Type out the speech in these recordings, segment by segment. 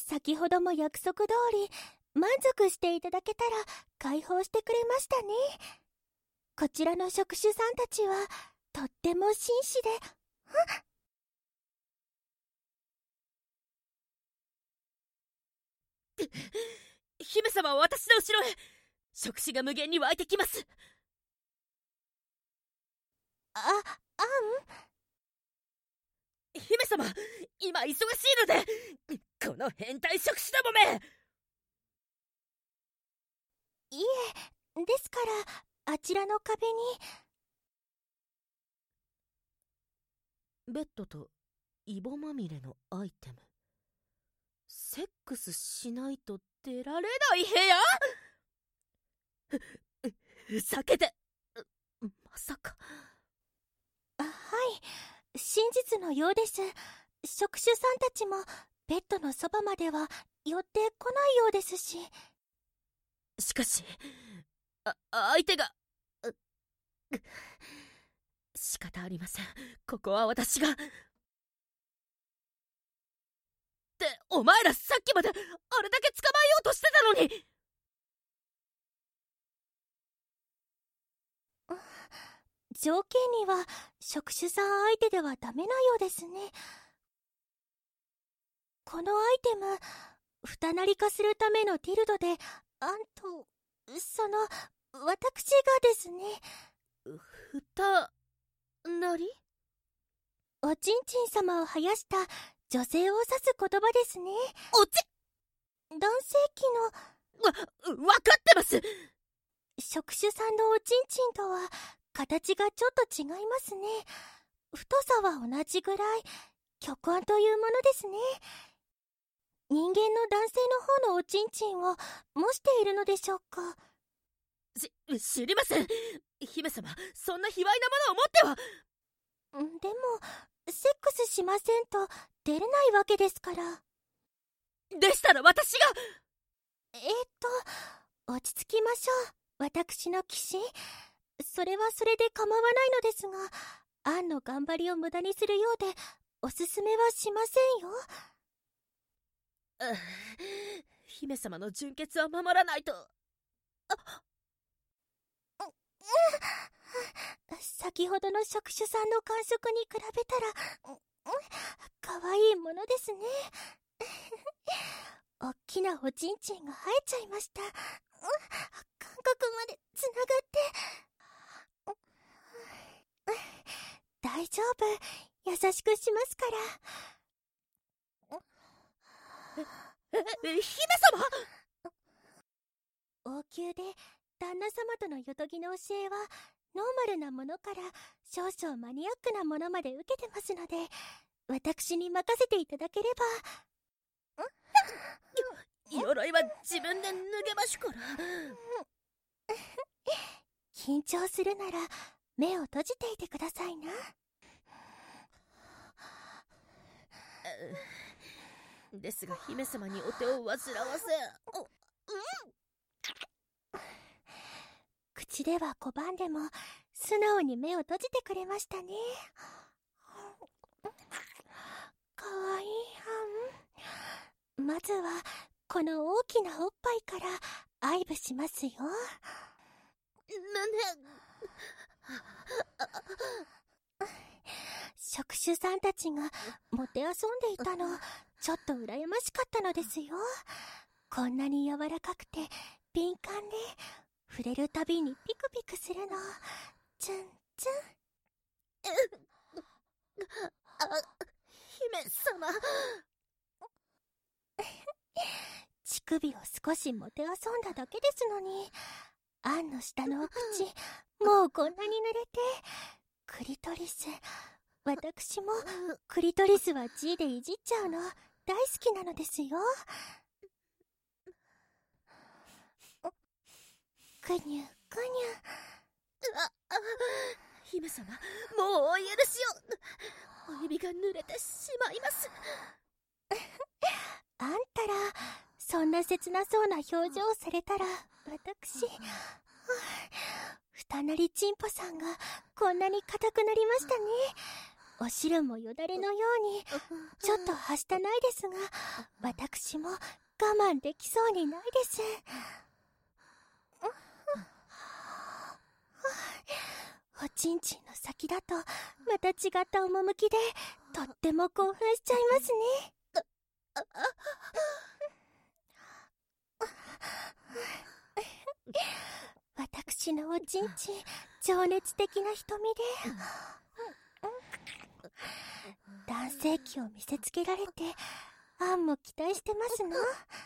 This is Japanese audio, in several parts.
先ほども約束通り満足していただけたら解放してくれましたね。こちらの職種さんたちはとっても紳士で。 姫様は私の後ろへ。触手が無限に湧いてきます。 あん姫様、今忙しいので。この変態触手どもめ。 いえ、ですからあちらの壁に。 ベッドとイボまみれのアイテム。セックスしないと出られない部屋。ふざけて。まさか。 はい、真実のようです。職種さんたちもベッドのそばまでは寄ってこないようですし。 しかし相手が仕方ありません。ここは私が。ってお前らさっきまであれだけ捕まえようとしてたのに。 条件には職種さん相手ではダメなようですね。このアイテム、二なり化するためのディルドで、私がですね。 二なり？ おちんちん様を生やした女性を指す言葉ですね。男性器の。わかってます。 職種さんのおちんちんとは形がちょっと違いますね。太さは同じぐらい、巨根というものですね。人間の男性の方のおちんちんを模しているのでしょうか。 知りません。姫様、そんな卑猥なものを持っては。 でもセックスしませんと出れないわけですから。 でしたら私が。 落ち着きましょう。私の騎士。それはそれで構わないのですが、アンの頑張りを無駄にするようでおすすめはしませんよ。 姫様の純潔は守らないと。 先ほどの職種さんの感触に比べたら可愛いものですね。おっきなおちんちんが生えちゃいました。感覚までつながって。大丈夫、優しくしますから。 姫様。 王宮で旦那様とのよとぎの教えはノーマルなものから少々マニアックなものまで受けてますので、私に任せていただければ。 鎧は自分で脱げましゅから。 緊張するなら目を閉じていてくださいな。 ですが姫様にお手を煩わせ。 口では拒んでも素直に目を閉じてくれましたね。かわいいはん。まずはこの大きなおっぱいから愛撫しますよ。職種さんたちがもてあそんでいたのちょっと羨ましかったのですよ。こんなに柔らかくて敏感で触れるたびにピクピクするの。チュンチュン。 姫様。 乳首を少しもてあそんだだけですのに、アンの下のお口もうこんなに濡れて。クリトリス、私もクリトリスは G でいじっちゃうの大好きなのですよ。くにゅくにゅ。 姫様、もうお許しを。お指が濡れてしまいます。 あんたらそんな切なそうな表情をされたら、私二なりちんぽさんがこんなに硬くなりましたね。 お汁もよだれのようにちょっとはしたないですが、私も我慢できそうにないです。おちんちんの先だとまた違った趣でとっても興奮しちゃいますね。私のおちんちん、情熱的な瞳で男性器を見せつけられて、アンも期待してますの。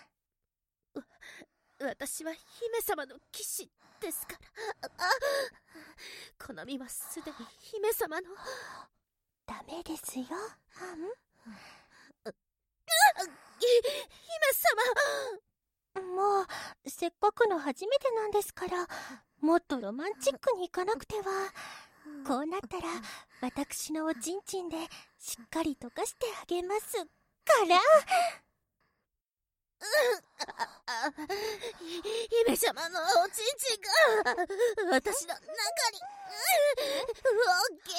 私は姫様の騎士ですから。好みはすでに姫様の。 ダメですよ、アン。 姫様。 もうせっかくの初めてなんですから、もっとロマンチックにいかなくては。こうなったら私のおちんちんでしっかり溶かしてあげますから。 姫様のおちんちんが私の中に大きい。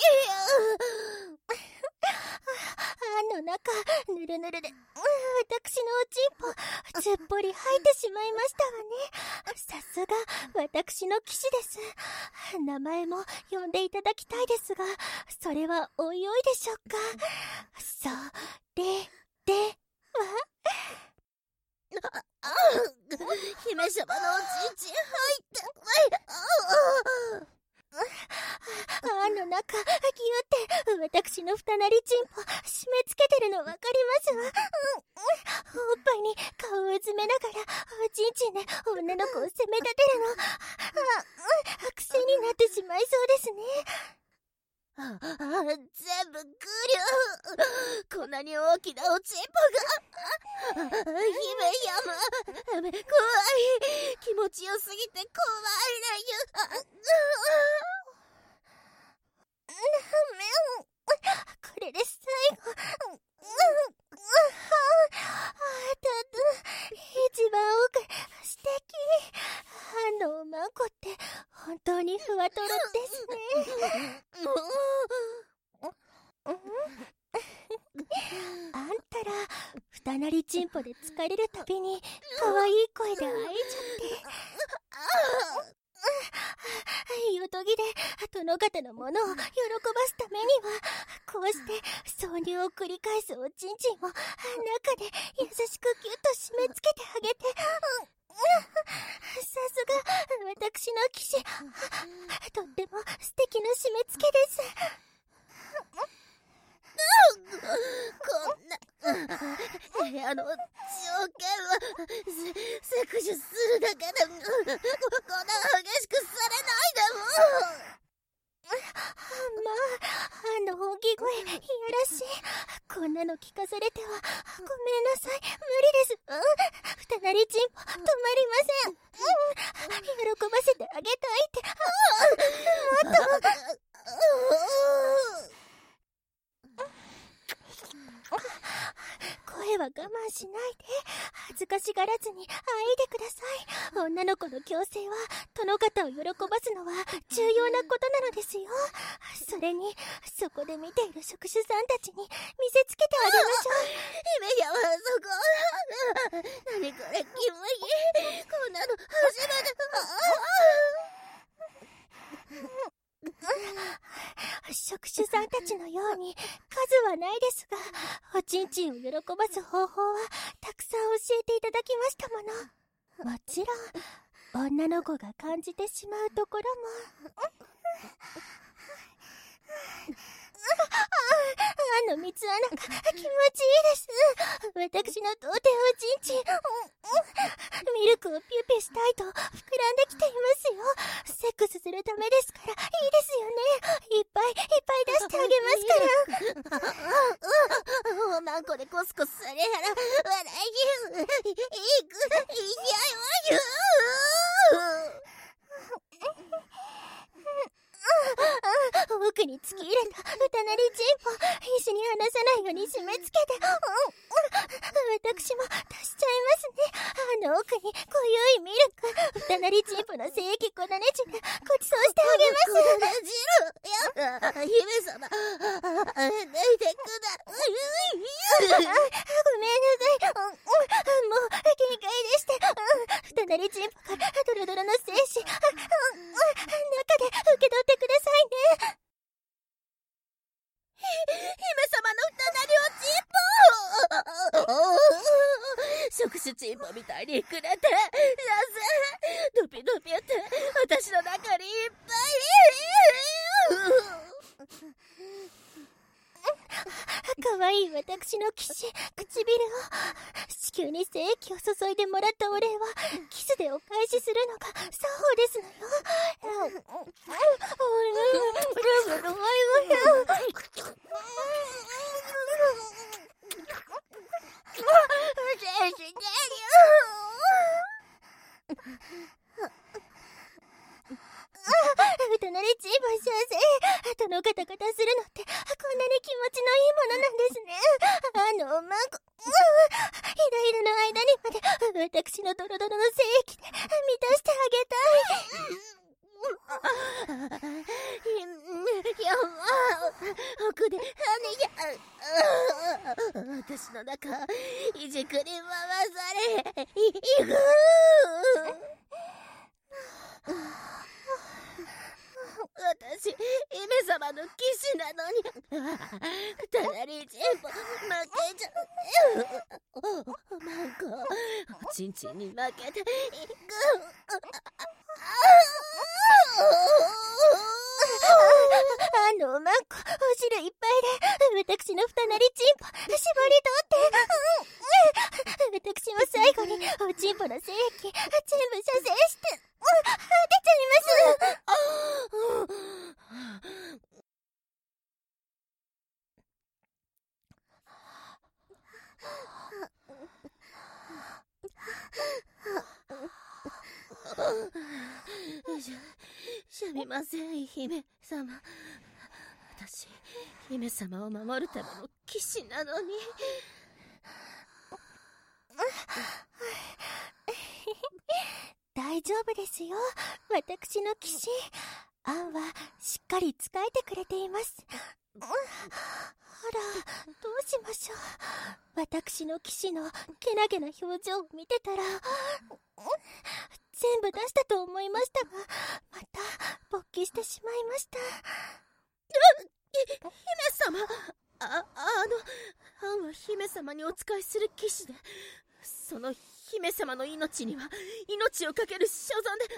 あの中ぬるぬるで、私のおちんぽずっぽり吐いてしまいましたわね。さすが私の騎士です。名前も呼んでいただきたいですが、それはおいおいでしょうか。それでは。 姫様のおちんちん入って。 あの中ギュって私の二なりチンポ締め付けてるのわかりますわ。おっぱいに顔をうずめながらおちんちんで女の子を責め立てるの癖になってしまいそうですね。 全部グリュー。こんなに大きなおちんぽが。姫山、怖い。気持ちよすぎて怖いなよ。 これで最後。一番奥素敵。おまんこって本当にふわとろですね。あんたら二なりチンポで疲れるたびに可愛い声であえちゃって、よとぎで殿方のものを喜ばすためにはこうして挿入を繰り返すおちんちんを中で優しくギュッと締め付けてあげて、さすが私の騎士、とっても素敵な締め付けです。 こんな部屋の条件はセクシュするだけでこんな激しくされないでも。 まあ、大きい声いやらしい。こんなの聞かされてはごめんなさい、無理です。二なりチンポ止まりません。喜ばせてあげたいって。もっと声は我慢しないで、恥ずかしがらずにあいでください。女の子の矯正は殿方を喜ばすのは重要なことなのですよ。それにそこで見ている職種さんたちに見せつけてあげましょう。 姫やはそこ。何これキモい。こんなの初めて。 職種さんたちのように数はないですが、おちんちんを喜ばす方法はたくさん教えていただきましたもの。もちろん女の子が感じてしまうところも。三つ穴が気持ちいいです。私の童貞おちんちん、ミルクをピュピュしたいと膨らんできていますよ。セックスするためですからいいですよね。いっぱい出してあげますから。 おまんこでコスコスされやら笑いいくいやわよ。 奥に突き入れた歌なりチンポ、必死に離さないように締め付けて、私も達しちゃいますね。奥に濃ゆいミルク、二なりチンポの精液粉種汁、ごちそうしてあげます。 粉汁、姫様、抜いてくだごめんなさい。もう限界でして、二なりチンポからドロドロの精子、中で受け取ってくださいね。 姫様の二なりをチンポ触手チンポみたいにくれて、なぜドピドピって私の中にいっぱい。 かわいい私の唇を、子宮に精液を注いでもらったお礼はキスでお返しするのが作法ですのよ。二なりチンポ先生、後のガタガタするのってこんなに気持ちのいいものなんですね。おまんこ、ひだひだの間にまで私のドロドロの精液で満たしてあげたい。 奥で私の中いじくり回されいく。私、姫様の騎士なのに、二なりチンポ負けちゃう。マンコ、おちんちんに負けていく。 おまんこ、お汁いっぱいで、私の二なりチンポ、絞り取って、私も最後に、おちんぽの精液、全部射精して、出ちゃいます。 しゃみません、姫様。私、姫様を守るための騎士なのに。 大丈夫ですよ、私の騎士。アンはしっかり仕えてくれています。あら、どうしましょう。私の騎士のけなげな表情を見てたら、全部出したと思いましたが、また勃起してしまいました。 姫様、アンは姫様にお仕えする騎士で、その姫様の命には命をかける所存で、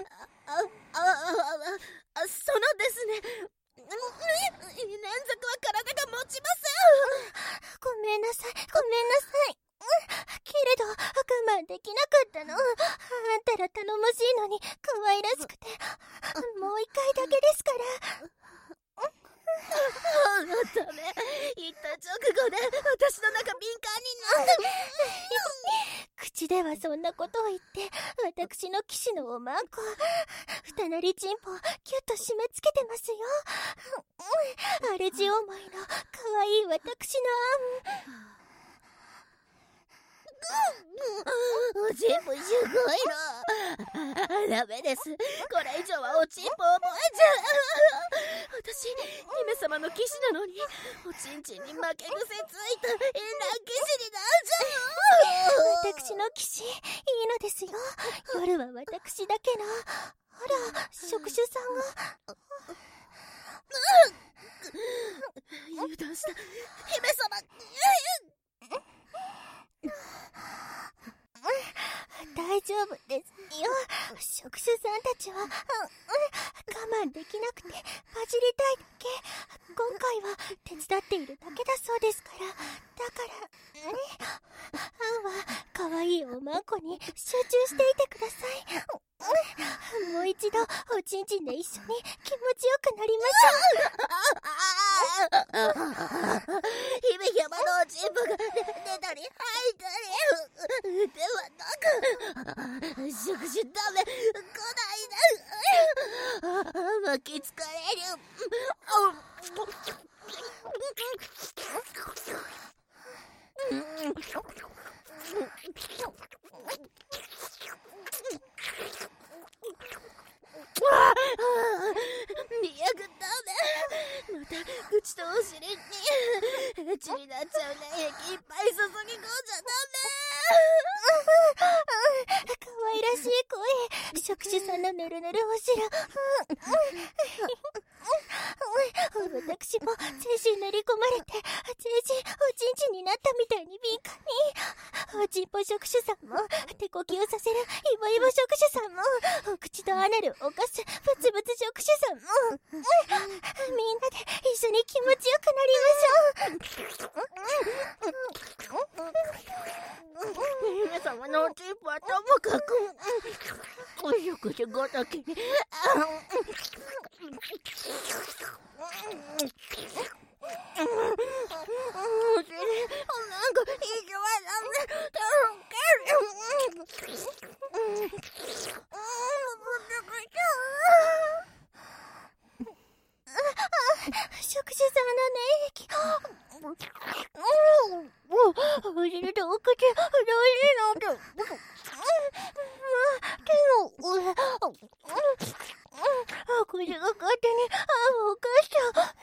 そのですね、連続は体が持ちません。 ごめんなさい、ごめんなさい。けれど我慢できなかったの。あんたら頼もしいのに可愛らしくて、もう一回だけですから。 ダメ、言った直後で私の中敏感になって口ではそんなことを言って、私の騎士のおまんこ、二なりチンポをキュッと締め付けてますよ。荒れ地思いの可愛い私のアン。 おちんぽすごいの。ダメです。これ以上はおちんぽを燃えちゃう。私、姫様の騎士なのに、おちんちんに負け癖ついた淫乱騎士になっちゃう。 私の騎士、いいのですよ。夜は私だけの。あら、触手さんが。 油断した。姫様。 大丈夫ですよ。触手さんたちは、我慢できなくてバジりたいだけ。今回は手伝っているだけだそうですから。だからアンは可愛いおまんこに集中していてください。もう一度おちんちんで一緒に気持ちよくなりましょう。 姫様のおちんぽが出たり吐いたりではなく、触手ダメ、来ないで。巻きつかれる。 触手さんのぬるぬるおしろ。私も全身塗り込まれて、全身おちんちんになったみたいに敏感に。おちんぽ触手さんも、手こきをさせるイボイボ触手さんも、お口とアナルを犯すブツブツ触手さんも、みんなで一緒に気持ちよくなりましょう。 姫様のおちんぽはともかく、お食事ごときに、なんか意地悪だね。 触手さんの粘液。お尻とお口、大事なんて。手の上。口が勝手に動かしちゃう。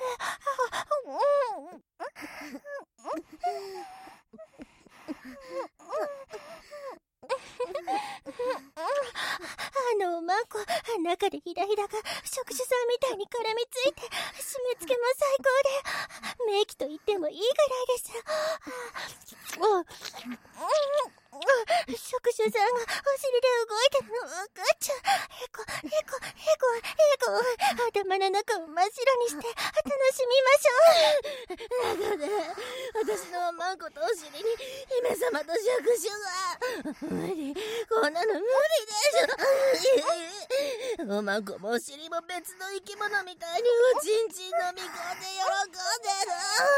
おまんこ、中でひだひだが触手さんみたいに絡みついて、締め付けも最高で、名器と言ってもいいぐらいです。触手さんがお尻で動いてるの分かっちゃう。へこ、頭の中を真っ白にして楽しみましょう。 中で、私のおまんことお尻に姫様と触手が。無理、こんなの無理でしょ。おまんこもお尻も別の生き物みたいにおちんちん飲み込んで喜んでる。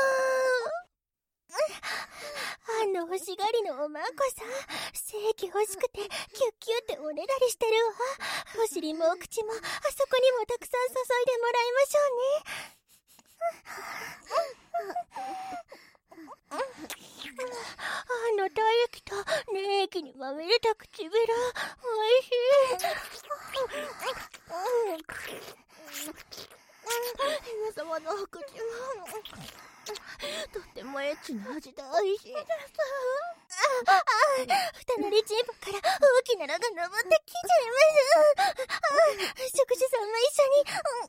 欲しがりのおまんこさん、精液欲しくてキュッキュっておねだりしてるわ。お尻もお口もあそこにもたくさん注いでもらいましょうね。体液と粘液にまみれた唇、おいしい。 姫様のお口もとってもエッチな味でおいしいです。 二なりチームから大きなのが登ってきちゃいます。触手さんも一緒に、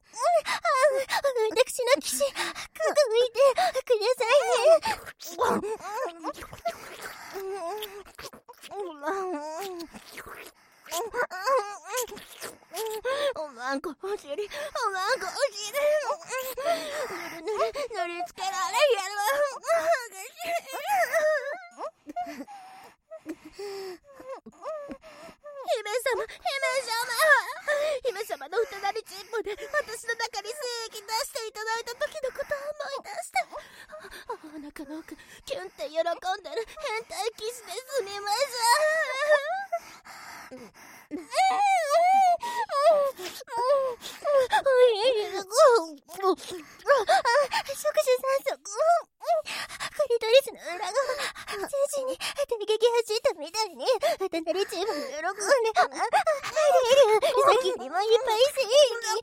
私の騎士、かぐいてくださいね。 おまんこお尻、おまんこお尻、塗りつけられやるわ。姫様の二なりチンポで私の中に精液出していただいた時のことを思い出して、お腹の奥キュンって喜んでる変態騎士ですみません。 触手酸素、クリトリスの裏側、全身に電撃走ったみたいに、二なりチームも喜んで、さっきよりもいっぱい精液、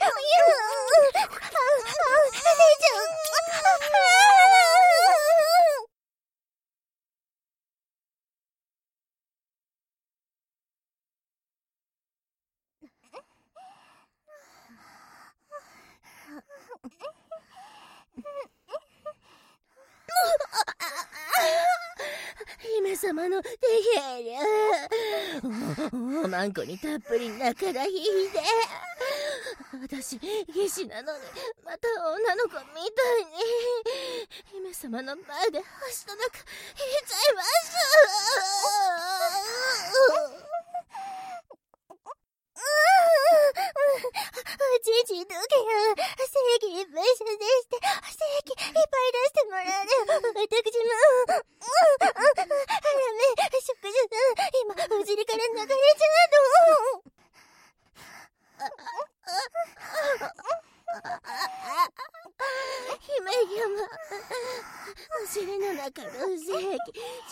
姫様の手入れおまんこにたっぷり中が引いて、私騎士なのにまた女の子みたいに姫様の前で箸となく引いちゃいました。 ちんちんどけよ。精液いっぱい射精して、精液いっぱい出してもらう。私も。触手さん、今、お尻から流れちゃうの。 姫様、お尻の中の精液、邪魔でし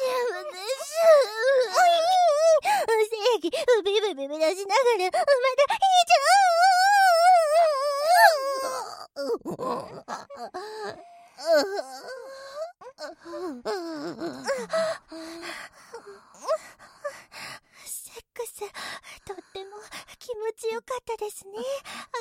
ょ。 精液、ビブビブ出しながら、まだいいじゃセックス、とっても気気持ちよかったですね、